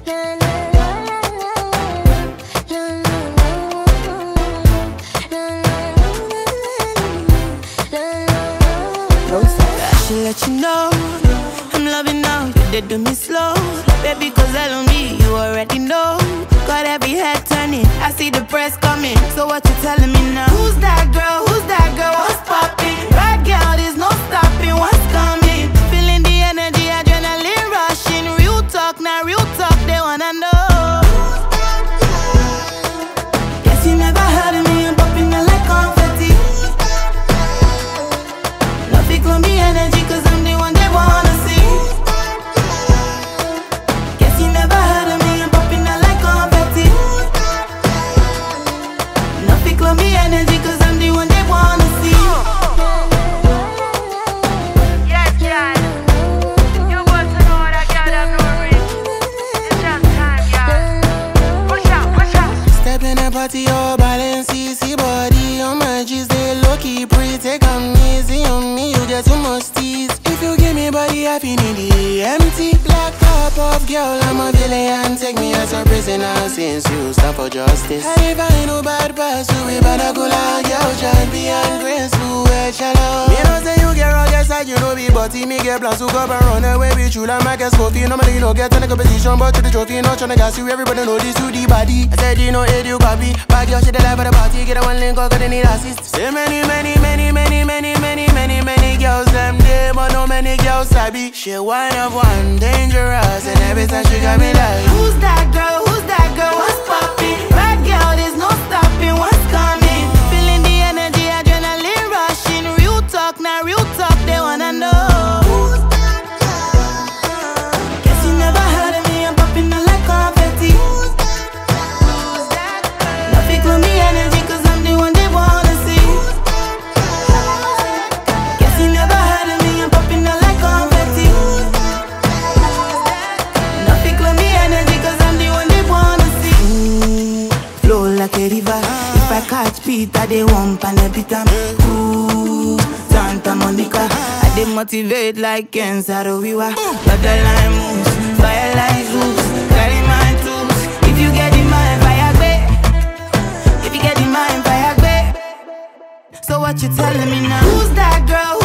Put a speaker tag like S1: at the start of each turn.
S1: I should let you know I'm loving now, you did do me slow. Baby, cause I love me, you already know. Got every head turning, I see the press coming. So what you telling me now? Who's that girl? Who's that girl? What's popping? Bad girl, there's no stopping. What's coming? Feeling the energy, adrenaline rushing. Real talk, now real talk, they wanna know. Guess you never heard of me, I'm popping out like confetti. Nothing on me energy, cause I'm the one they wanna see. Guess you never heard of me, I'm popping out like confetti. Nothing on me energy, cause I'm the one they wanna see.
S2: Yes, y'all. You want to know that girl have no ring. It's just time, y'all. Push out, push out.
S3: Step in the party, oh, balance, see body on my G's, they low-key pretty. Take 'em easy on me, you get too much tease. If you give me body, I feel in the empty. Black top off, girl, I'm a villain. Take me as a prisoner since you stand for justice. And if I ain't no bad pass, we better go like girl, champion, graceful, shallow. Me know say you get rugged side, you know me, but me get plans to go and run away with you like Marcus Coffee. Normally you don't get in a competition, but to the trophy, not tryna gas you. Everybody know this, you the body. I said you know it, you copy. Bag your shit, the life of the party, get a one link, cause they need assist. Say many girls them there, but no many girls sabi. She one of one, dangerous, and every time she got me like,
S1: Who's that girl? Who's that girl? What's popping? Bad girl, there's no stopping. What's coming? Feeling the energy, adrenaline rushing. Real talk, now real talk, they wanna know. Guess you never heard of me, I'm popping out like confetti. Nothing on me energy, cause I'm the one they wanna see. Guess you never heard of me, I'm popping out like confetti. Nothing on me energy, cause I'm the one they wanna see. Flow like a river. If I catch Peter, they won't and beat them. Ooh, Santa Monica. I dey motivate like Ken Saro-Wiwa. But the line moves, fire like Zeus. Carry my tools. If you get in mind, fire back. If you get in mind, fire back. So what you telling me now? Who's that girl?